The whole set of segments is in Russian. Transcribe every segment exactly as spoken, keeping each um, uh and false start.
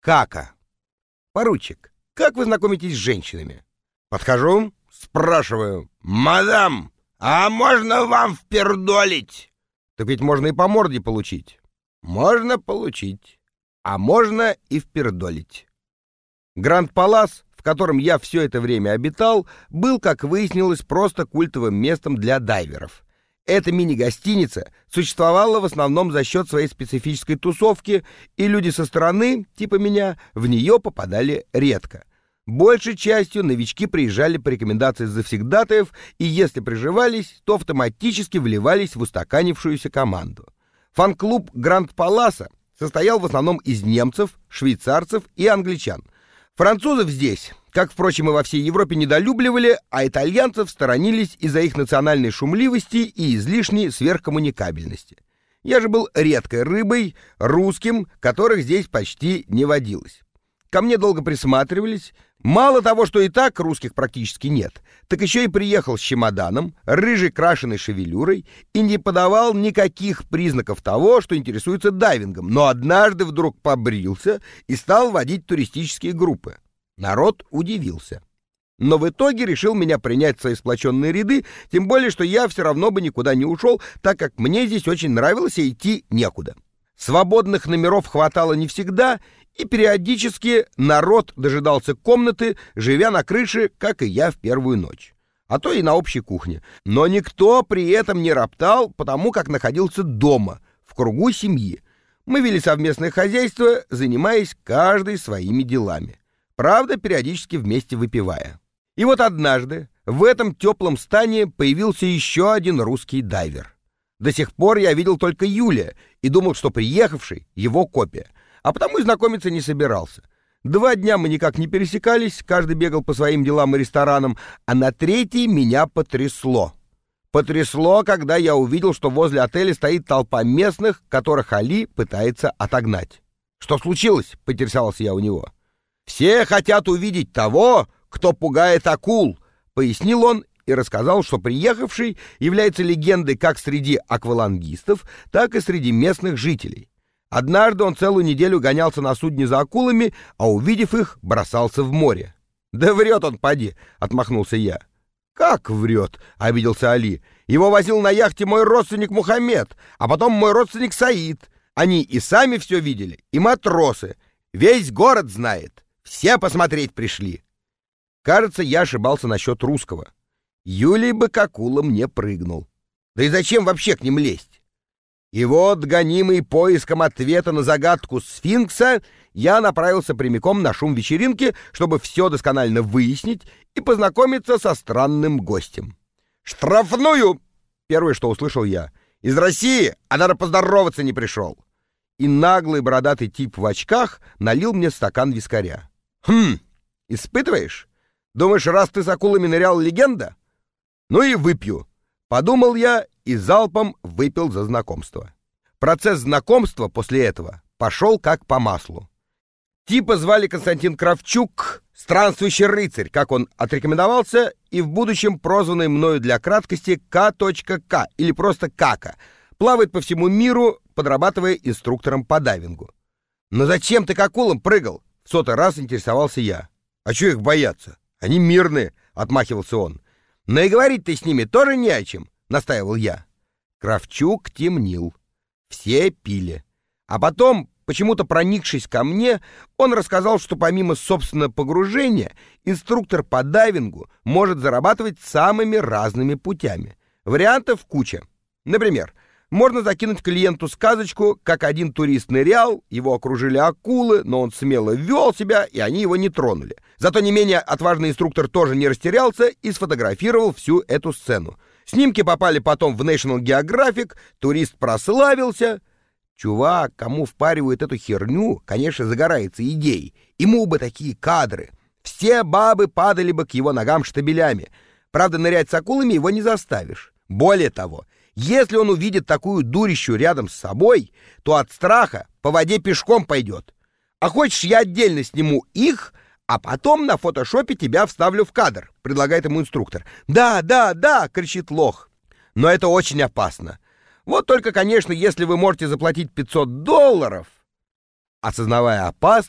Кака. Поручик, как вы знакомитесь с женщинами? Подхожу, спрашиваю: «Мадам, а можно вам впердолить?» Так ведь можно и по морде получить. Можно получить, а можно и впердолить. Гранд Палас, в котором я все это время обитал, был, как выяснилось, просто культовым местом для дайверов. Эта мини-гостиница существовала в основном за счет своей специфической тусовки, и люди со стороны, типа меня, в нее попадали редко. Большей частью новички приезжали по рекомендации завсегдатаев, и если приживались, то автоматически вливались в устаканившуюся команду. Фан-клуб Гранд Паласа состоял в основном из немцев, швейцарцев и англичан. Французов здесь, как, впрочем, и во всей Европе, недолюбливали, а итальянцев сторонились из-за их национальной шумливости и излишней сверхкоммуникабельности. Я же был редкой рыбой, русским, которых здесь почти не водилось. Ко мне долго присматривались. Мало того, что и так русских практически нет, так еще и приехал с чемоданом, рыжей крашеной шевелюрой и не подавал никаких признаков того, что интересуется дайвингом, но однажды вдруг побрился и стал водить туристические группы. Народ удивился. Но в итоге решил меня принять в свои сплоченные ряды, тем более, что я все равно бы никуда не ушел, так как мне здесь очень нравилось, и идти некуда. Свободных номеров хватало не всегда, и периодически народ дожидался комнаты, живя на крыше, как и я в первую ночь. А то и на общей кухне. Но никто при этом не роптал, потому как находился дома, в кругу семьи. Мы вели совместное хозяйство, занимаясь каждый своими делами. Правда, периодически вместе выпивая. И вот однажды в этом теплом стане появился еще один русский дайвер. До сих пор я видел только Юлия и думал, что приехавший — его копия, а потому и знакомиться не собирался. Два дня мы никак не пересекались, каждый бегал по своим делам и ресторанам, а на третий меня потрясло. Потрясло, когда я увидел, что возле отеля стоит толпа местных, которых Али пытается отогнать. «Что случилось?» — поинтересовался я у него. «Все хотят увидеть того, кто пугает акул», — пояснил он и рассказал, что приехавший является легендой как среди аквалангистов, так и среди местных жителей. Однажды он целую неделю гонялся на судне за акулами, а увидев их, бросался в море. «Да врет он, поди», — отмахнулся я. «Как врет?» — обиделся Али. «Его возил на яхте мой родственник Мухаммед, а потом мой родственник Саид. Они и сами все видели, и матросы. Весь город знает. Все посмотреть пришли». Кажется, я ошибался насчет русского. Юлий бы к акулам не прыгнул. Да и зачем вообще к ним лезть? И вот, гонимый поиском ответа на загадку сфинкса, я направился прямиком на шум вечеринки, чтобы все досконально выяснить и познакомиться со странным гостем. «Штрафную!» — первое, что услышал я. «Из России, а даже поздороваться не пришел!» И наглый бородатый тип в очках налил мне стакан вискаря. «Хм, испытываешь? Думаешь, раз ты с акулами нырял, легенда? Ну и выпью», — подумал я и залпом выпил за знакомство. Процесс знакомства после этого пошел как по маслу. Типа звали Константин Кравчук, странствующий рыцарь, как он отрекомендовался, и в будущем прозванный мною для краткости К.К. или просто Кака, плавает по всему миру, подрабатывая инструктором по дайвингу. «Но зачем ты к акулам прыгал?» — в сотый раз интересовался я. «А чё их бояться? Они мирные», — отмахивался он. «Но и говорить-то с ними тоже не о чем», — настаивал я. Кравчук темнил. Все пили. А потом, почему-то проникшись ко мне, он рассказал, что помимо собственного погружения, инструктор по дайвингу может зарабатывать самыми разными путями. Вариантов куча. Например, можно закинуть клиенту сказочку, как один турист нырял, его окружили акулы, но он смело вел себя, и они его не тронули. Зато не менее отважный инструктор тоже не растерялся и сфотографировал всю эту сцену. Снимки попали потом в National Geographic, турист прославился. Чувак, кому впаривают эту херню, конечно, загорается идеей. Ему бы такие кадры. Все бабы падали бы к его ногам штабелями. Правда, нырять с акулами его не заставишь. Более того, если он увидит такую дурищу рядом с собой, то от страха по воде пешком пойдет. А хочешь, я отдельно сниму их, а потом на фотошопе тебя вставлю в кадр, предлагает ему инструктор. «Да, да, да!» — кричит лох. Но это очень опасно. Вот только, конечно, если вы можете заплатить пятьсот долларов. Осознавая опасность,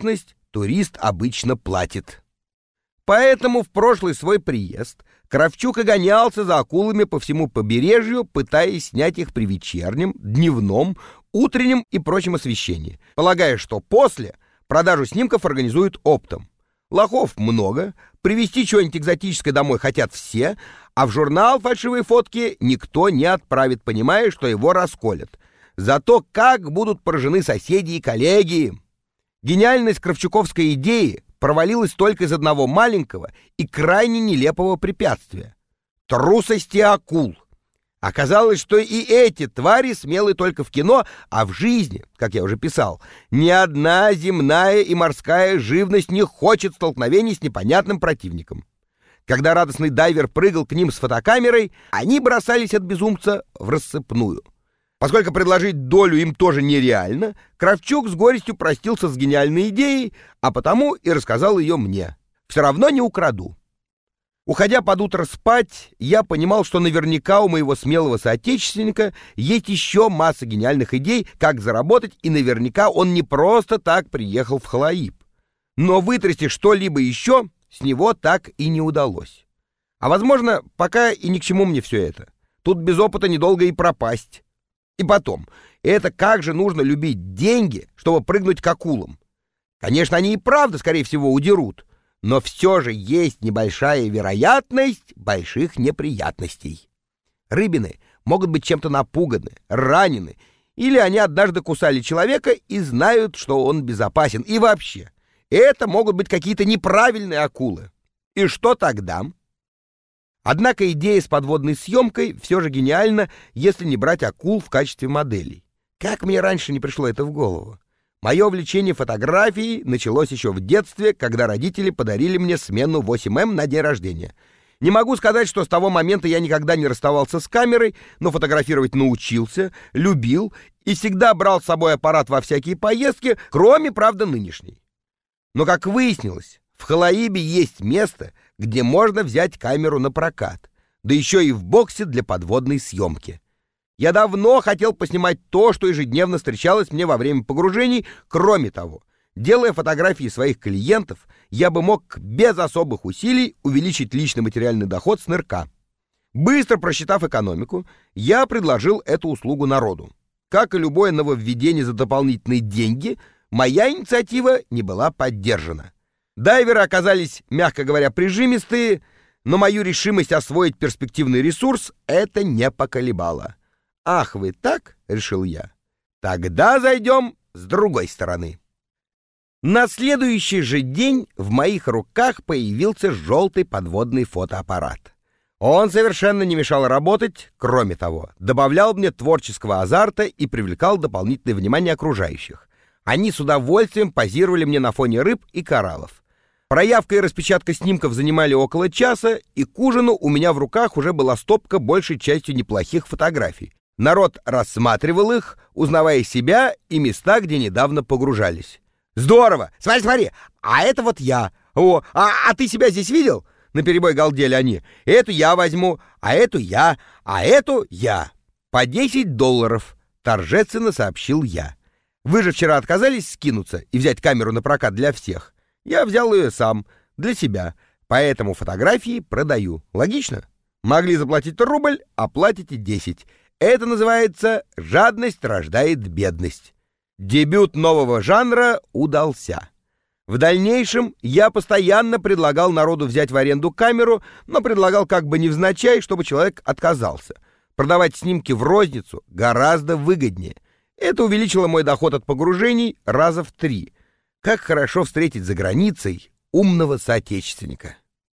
турист обычно платит. Поэтому в прошлый свой приезд Кравчук и гонялся за акулами по всему побережью, пытаясь снять их при вечернем, дневном, утреннем и прочем освещении, полагая, что после продажу снимков организуют оптом. Лохов много, привезти что-нибудь экзотическое домой хотят все, а в журнал фальшивые фотки никто не отправит, понимая, что его расколят. Зато как будут поражены соседи и коллеги. Гениальность кравчуковской идеи провалилась только из одного маленького и крайне нелепого препятствия — трусости акул. Оказалось, что и эти твари смелы только в кино, а в жизни, как я уже писал, ни одна земная и морская живность не хочет столкновений с непонятным противником. Когда радостный дайвер прыгал к ним с фотокамерой, они бросались от безумца в рассыпную. Поскольку предложить долю им тоже нереально, Кравчук с горестью простился с гениальной идеей, а потому и рассказал ее мне. Все равно не украду. Уходя под утро спать, я понимал, что наверняка у моего смелого соотечественника есть еще масса гениальных идей, как заработать, и наверняка он не просто так приехал в Халаиб. Но вытрясти что-либо еще с него так и не удалось. А возможно, пока и ни к чему мне все это. Тут без опыта недолго и пропасть. И потом, это как же нужно любить деньги, чтобы прыгнуть к акулам? Конечно, они и правда, скорее всего, удерут, но все же есть небольшая вероятность больших неприятностей. Рыбины могут быть чем-то напуганы, ранены, или они однажды кусали человека и знают, что он безопасен. И вообще, это могут быть какие-то неправильные акулы. И что тогда? Однако идея с подводной съемкой все же гениальна, если не брать акул в качестве моделей. Как мне раньше не пришло это в голову? Мое увлечение фотографией началось еще в детстве, когда родители подарили мне смену восемь эм на день рождения. Не могу сказать, что с того момента я никогда не расставался с камерой, но фотографировать научился, любил и всегда брал с собой аппарат во всякие поездки, кроме, правда, нынешней. Но, как выяснилось, в Халаибе есть место, где можно взять камеру на прокат, да еще и в боксе для подводной съемки. Я давно хотел поснимать то, что ежедневно встречалось мне во время погружений. Кроме того, делая фотографии своих клиентов, я бы мог без особых усилий увеличить личный материальный доход с нырка. Быстро просчитав экономику, я предложил эту услугу народу. Как и любое нововведение за дополнительные деньги, моя инициатива не была поддержана. Дайверы оказались, мягко говоря, прижимистые, но мою решимость освоить перспективный ресурс это не поколебало. «Ах, вы так?» — решил я. «Тогда зайдем с другой стороны». На следующий же день в моих руках появился желтый подводный фотоаппарат. Он совершенно не мешал работать, кроме того, добавлял мне творческого азарта и привлекал дополнительное внимание окружающих. Они с удовольствием позировали мне на фоне рыб и кораллов. Проявка и распечатка снимков занимали около часа, и к ужину у меня в руках уже была стопка большей частью неплохих фотографий. Народ рассматривал их, узнавая себя и места, где недавно погружались. «Здорово! Смотри, смотри! А это вот я! О, а, а ты себя здесь видел?» Наперебой галдели они. «Эту я возьму, а эту я, а эту я. По десять долларов», — торжественно сообщил я. «Вы же вчера отказались скинуться и взять камеру на прокат для всех. Я взял ее сам, для себя, поэтому фотографии продаю. Логично? Могли заплатить рубль, а платите десять. Это называется «жадность рождает бедность». Дебют нового жанра удался. В дальнейшем я постоянно предлагал народу взять в аренду камеру, но предлагал как бы невзначай, чтобы человек отказался. Продавать снимки в розницу гораздо выгоднее. Это увеличило мой доход от погружений раза в три. Как хорошо встретить за границей умного соотечественника.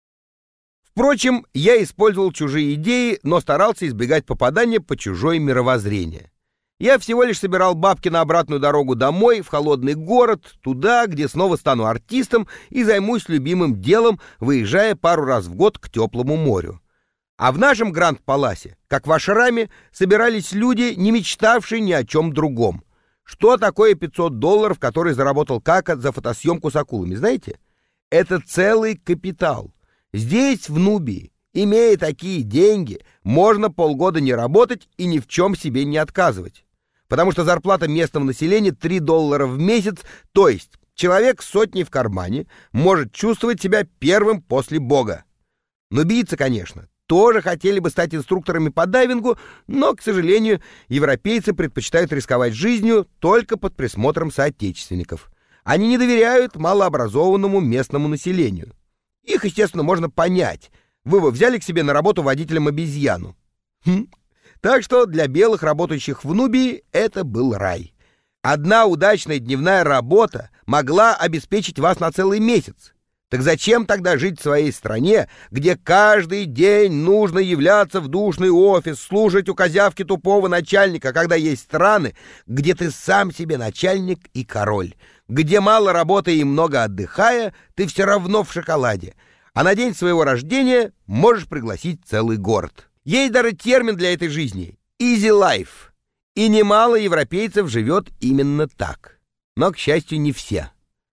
Впрочем, я использовал чужие идеи, но старался избегать попадания по чужое мировоззрение. Я всего лишь собирал бабки на обратную дорогу домой, в холодный город, туда, где снова стану артистом и займусь любимым делом, выезжая пару раз в год к теплому морю. А в нашем Гранд-Паласе, как в Ашраме, собирались люди, не мечтавшие ни о чем другом. Что такое пятьсот долларов, которые заработал Кака за фотосъемку с акулами, знаете? Это целый капитал. Здесь, в Нубии, имея такие деньги, можно полгода не работать и ни в чем себе не отказывать. Потому что зарплата местного населения три доллара в месяц, то есть Человек с сотней в кармане может чувствовать себя первым после Бога. Нубийцы, конечно, тоже хотели бы стать инструкторами по дайвингу, но, к сожалению, европейцы предпочитают рисковать жизнью только под присмотром соотечественников. Они не доверяют малообразованному местному населению. Их, естественно, можно понять. Вы бы взяли к себе на работу водителем обезьяну. Хм. Так что для белых, работающих в Нубии, это был рай. Одна удачная дневная работа могла обеспечить вас на целый месяц. Так зачем тогда жить в своей стране, где каждый день нужно являться в душный офис, слушать у козявки тупого начальника, когда есть страны, где ты сам себе начальник и король, где мало работая и много отдыхая, ты все равно в шоколаде, а на день своего рождения можешь пригласить целый город. Есть даже термин для этой жизни — «easy life». И немало европейцев живет именно так. Но, к счастью, не все.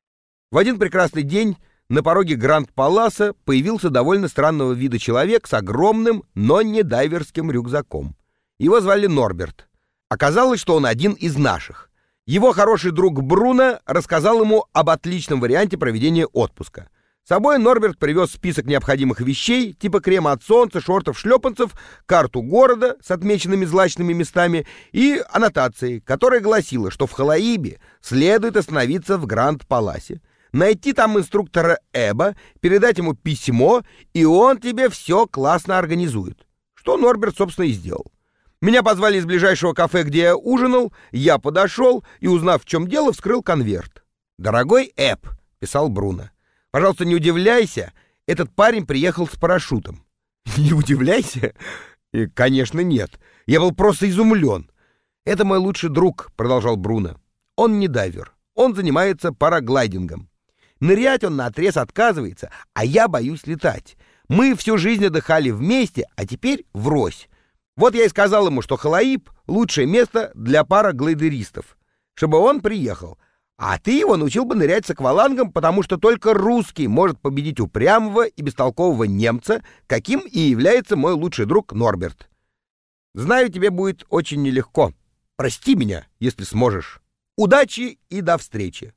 В один прекрасный день на пороге Гранд-Паласа появился довольно странного вида человек с огромным, но не дайверским рюкзаком. Его звали Норберт. Оказалось, что он один из наших. Его хороший друг Бруно рассказал ему об отличном варианте проведения отпуска. С собой Норберт привез список необходимых вещей, типа крема от солнца, шортов-шлепанцев, карту города с отмеченными злачными местами и аннотацией, которая гласила, что в Халаибе следует остановиться в Гранд-Паласе, найти там инструктора Эба, передать ему письмо, и он тебе все классно организует. Что Норберт, собственно, и сделал. Меня позвали из ближайшего кафе, где я ужинал, я подошел и, узнав, в чем дело, вскрыл конверт. «Дорогой Эб», — писал Бруно, — «пожалуйста, не удивляйся, этот парень приехал с парашютом». «Не удивляйся?» И, конечно, нет. Я был просто изумлен. «Это мой лучший друг», — продолжал Бруно. «Он не дайвер, он занимается параглайдингом. Нырять он наотрез отказывается, а я боюсь летать. Мы всю жизнь отдыхали вместе, а теперь врозь. Вот я и сказал ему, что Халаиб — лучшее место для параглайдеристов, чтобы он приехал. А ты его научил бы нырять с аквалангом, потому что только русский может победить упрямого и бестолкового немца, каким и является мой лучший друг Норберт. Знаю, тебе будет очень нелегко. Прости меня, если сможешь. Удачи и до встречи».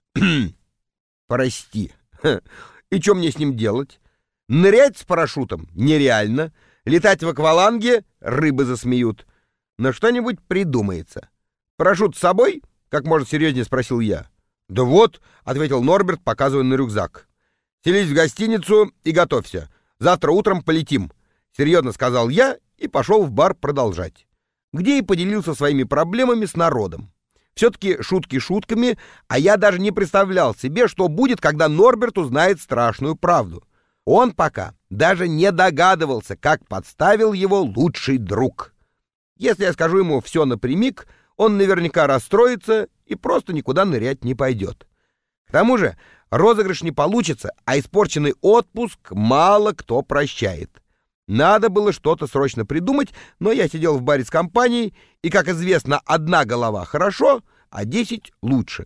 Прости. И что мне с ним делать? Нырять с парашютом нереально. Летать в акваланге рыбы засмеют. Но что-нибудь придумается. Парашют с собой? Как можно серьезнее спросил я. Да вот, ответил Норберт, показывая на рюкзак. Селись в гостиницу и готовься. Завтра утром полетим. Серьезно сказал я и пошел в бар продолжать. Где и поделился своими проблемами с народом. Все-таки шутки шутками, а я даже не представлял себе, что будет, когда Норберт узнает страшную правду. Он пока даже не догадывался, как подставил его лучший друг. Если я скажу ему все напрямик, он наверняка расстроится и просто никуда нырять не пойдет. К тому же розыгрыш не получится, а испорченный отпуск мало кто прощает. Надо было что-то срочно придумать, но я сидел в баре с компанией, и, как известно, одна голова хорошо, а десять лучше.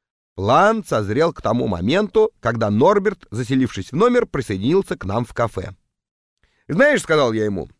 План созрел к тому моменту, когда Норберт, заселившись в номер, присоединился к нам в кафе. «Знаешь, — сказал я ему,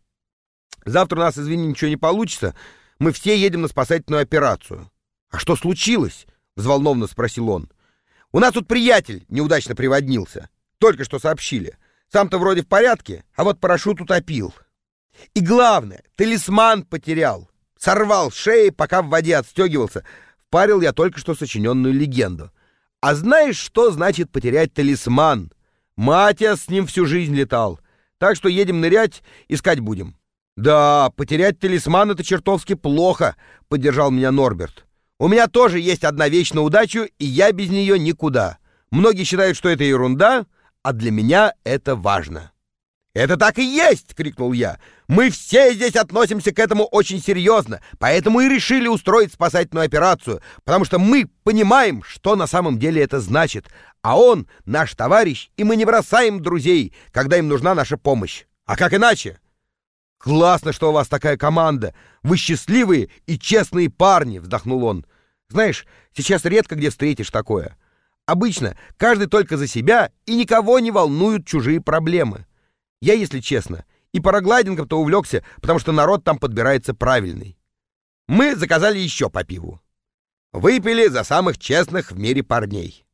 — завтра у нас, извини, ничего не получится, мы все едем на спасательную операцию». «А что случилось?» — взволнованно спросил он. «У нас тут приятель неудачно приводнился. Только что сообщили. Сам-то вроде в порядке, а вот парашют утопил. И главное, талисман потерял. Сорвал с шеи, пока в воде отстегивался. Впарил я только что сочиненную легенду. А знаешь, что значит потерять талисман? Матя с ним всю жизнь летал. Так что едем нырять, искать будем». «Да, потерять талисман — это чертовски плохо», — поддержал меня Норберт. «У меня тоже есть одна вещь на удачу, и я без нее никуда. Многие считают, что это ерунда, а для меня это важно». «Это так и есть!» — крикнул я. «Мы все здесь относимся к этому очень серьезно, поэтому и решили устроить спасательную операцию, потому что мы понимаем, что на самом деле это значит, а он наш товарищ, и мы не бросаем друзей, когда им нужна наша помощь. А как иначе?» «Классно, что у вас такая команда. Вы счастливые и честные парни», — вздохнул он. «Знаешь, сейчас редко где встретишь такое. Обычно каждый только за себя, и никого не волнуют чужие проблемы. Я, если честно, и параглайдингом-то увлекся, потому что народ там подбирается правильный». Мы заказали еще по пиву. Выпили за самых честных в мире парней.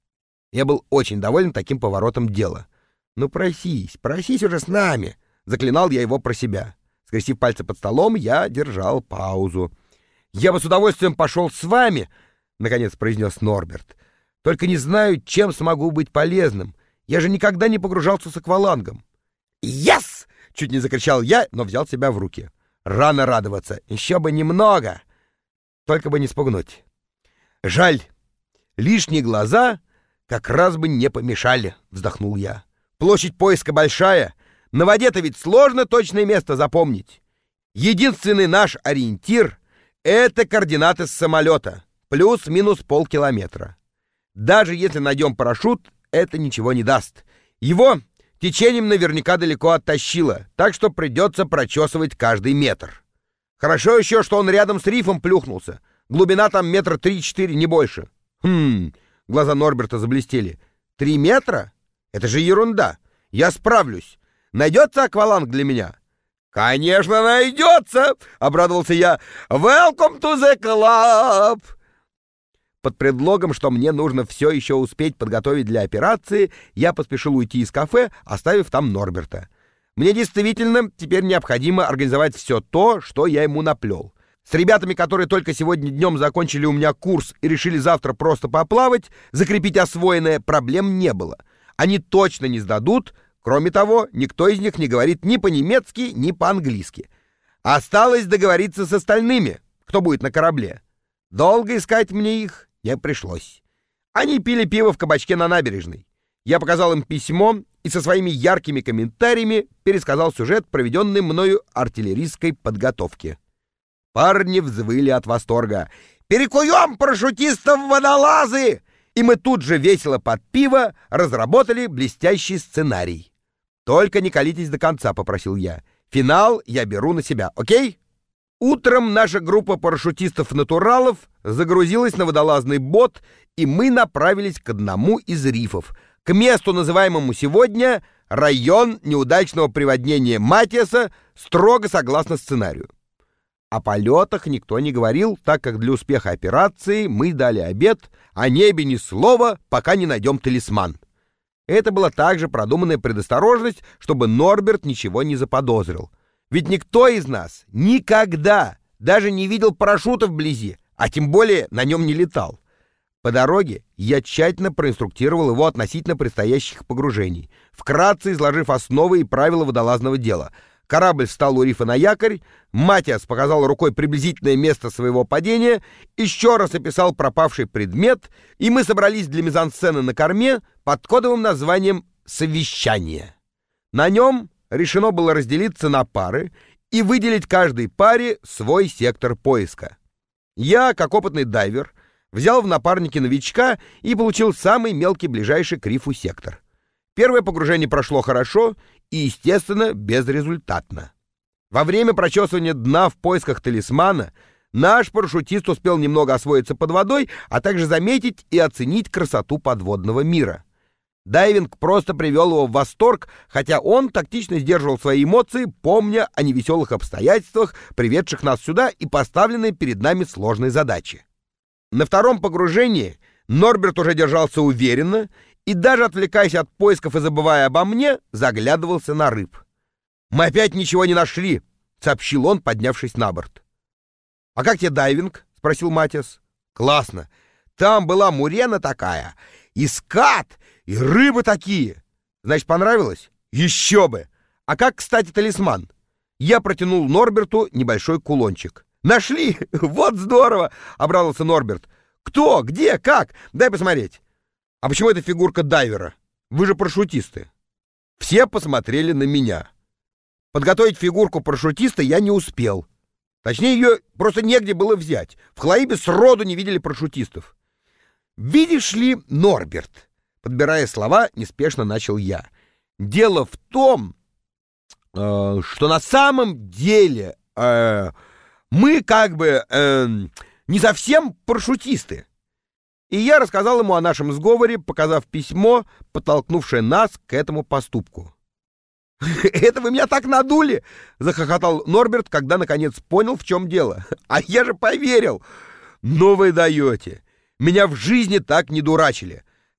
Я был очень доволен таким поворотом дела. «Ну просись, просись уже с нами!» — заклинал я его про себя. Скрестив пальцы под столом, я держал паузу. «Я бы с удовольствием пошел с вами!» — наконец произнес Норберт. «Только не знаю, чем смогу быть полезным. Я же никогда не погружался с аквалангом». «Yes!» — чуть не закричал я, но взял себя в руки. «Рано радоваться, еще бы немного, только бы не спугнуть». «Жаль, лишние глаза как раз бы не помешали», — вздохнул я. «Площадь поиска большая, на воде-то ведь сложно точное место запомнить. Единственный наш ориентир — это координаты с самолета, плюс-минус полкилометра. Даже если найдем парашют, это ничего не даст. Его течением наверняка далеко оттащило, так что придется прочесывать каждый метр. Хорошо еще, что он рядом с рифом плюхнулся. Глубина там метра три-четыре, не больше». «Хм...» — глаза Норберта заблестели. «Три метра? Это же ерунда. Я справлюсь. Найдется акваланг для меня?» «Конечно найдется!» — обрадовался я. «Welcome to the club!» Под предлогом, что мне нужно все еще успеть подготовить для операции, я поспешил уйти из кафе, оставив там Норберта. Мне действительно теперь необходимо организовать все то, что я ему наплел. С ребятами, которые только сегодня днем закончили у меня курс и решили завтра просто поплавать, закрепить освоенное, проблем не было. Они точно не сдадут. Кроме того, никто из них не говорит ни по-немецки, ни по-английски. Осталось договориться с остальными, кто будет на корабле. Долго искать мне их не пришлось. Они пили пиво в кабачке на набережной. Я показал им письмо и со своими яркими комментариями пересказал сюжет, проведенный мною артиллерийской подготовки. Парни взвыли от восторга. «Перекуем парашютистов в водолазы!» И мы тут же весело под пиво разработали блестящий сценарий. «Только не колитесь до конца», — попросил я. «Финал я беру на себя, окей?» Утром наша группа парашютистов-натуралов загрузилась на водолазный бот, и мы направились к одному из рифов, к месту, называемому сегодня «Район неудачного приводнения Матиаса», строго согласно сценарию. О полетах никто не говорил, так как для успеха операции мы дали обет о небе ни слова, пока не найдем талисман. Это была также продуманная предосторожность, чтобы Норберт ничего не заподозрил. Ведь никто из нас никогда даже не видел парашюта вблизи, а тем более на нем не летал. По дороге я тщательно проинструктировал его относительно предстоящих погружений, вкратце изложив основы и правила водолазного дела. Корабль встал у рифа на якорь, Матиас показал рукой приблизительное место своего падения, еще раз описал пропавший предмет, и мы собрались для мизансцены на корме под кодовым названием «Совещание». На нем решено было разделиться на пары и выделить каждой паре свой сектор поиска. Я, как опытный дайвер, взял в напарники новичка и получил самый мелкий ближайший к рифу сектор. Первое погружение прошло хорошо и, естественно, безрезультатно. Во время прочесывания дна в поисках талисмана наш парашютист успел немного освоиться под водой, а также заметить и оценить красоту подводного мира. Дайвинг просто привел его в восторг, хотя он тактично сдерживал свои эмоции, помня о невеселых обстоятельствах, приведших нас сюда и поставленной перед нами сложной задачи. На втором погружении Норберт уже держался уверенно и, даже отвлекаясь от поисков и забывая обо мне, заглядывался на рыб. «Мы опять ничего не нашли», — сообщил он, поднявшись на борт. «А как тебе дайвинг?» — спросил Матиас. «Классно. Там была мурена такая, и скат, и рыбы такие. Значит, понравилось? Еще бы! А как, кстати, талисман?» Я протянул Норберту небольшой кулончик. «Нашли! Вот здорово!» — обрадовался Норберт. «Кто? Где? Как? Дай посмотреть». «А почему это фигурка дайвера? Вы же парашютисты». Все посмотрели на меня. Подготовить фигурку парашютиста я не успел. Точнее, ее просто негде было взять. В Хлоибе сроду не видели парашютистов. «Видишь ли, Норберт», — подбирая слова, неспешно начал я, «дело в том, э, что на самом деле э, мы как бы э, не совсем парашютисты». И я рассказал ему о нашем сговоре, показав письмо, подтолкнувшее нас к этому поступку. «Это вы меня так надули!» — захохотал Норберт, когда наконец понял, в чем дело. «А я же поверил!» «Ну вы даете! Меня в жизни так не дурачили.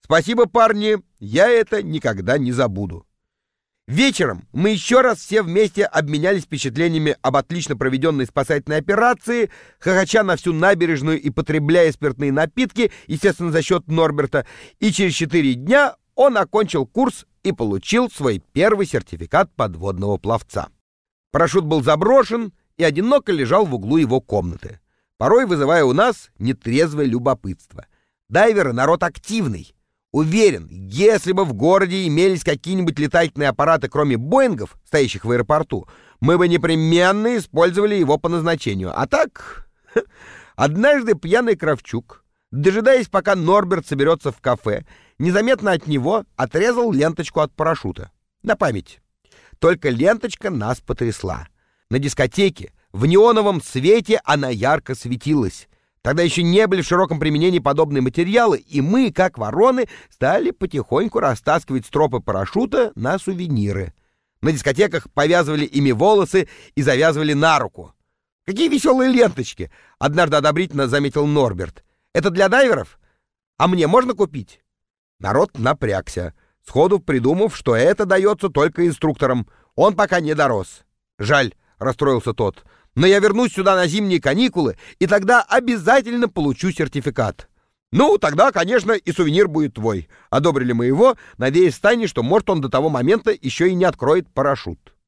Спасибо, парни, я это никогда не забуду. Вечером мы еще раз все вместе обменялись впечатлениями об отлично проведенной спасательной операции, хохоча на всю набережную и потребляя спиртные напитки, естественно, за счет Норберта, и через четыре дня он окончил курс и получил свой первый сертификат подводного пловца. Парашют был заброшен и одиноко лежал в углу его комнаты, порой вызывая у нас нетрезвое любопытство. Дайверы — народ активный. Уверен, если бы в городе имелись какие-нибудь летательные аппараты, кроме Боингов, стоящих в аэропорту, мы бы непременно использовали его по назначению. А так, однажды пьяный Кравчук, дожидаясь, пока Норберт соберется в кафе, незаметно от него отрезал ленточку от парашюта. На память. Только ленточка нас потрясла. На дискотеке в неоновом свете она ярко светилась. Тогда еще не были в широком применении подобные материалы, и мы, как вороны, стали потихоньку растаскивать стропы парашюта на сувениры. На дискотеках повязывали ими волосы и завязывали на руку. «Какие веселые ленточки!» — однажды одобрительно заметил Норберт. «Это для дайверов? А мне можно купить?» Народ напрягся, сходу придумав, что это дается только инструкторам. Он пока не дорос. «Жаль», — расстроился тот, — «но я вернусь сюда на зимние каникулы, и тогда обязательно получу сертификат». «Ну, тогда, конечно, и сувенир будет твой», — одобрили мы его, надеясь втайне, что, может, он до того момента еще и не откроет парашют.